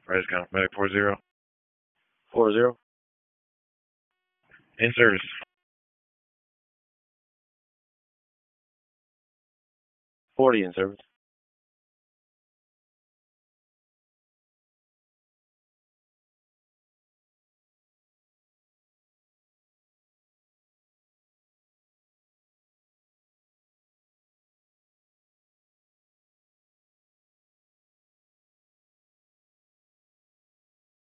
Rise count, medic 40. 40. In service. 40 in service.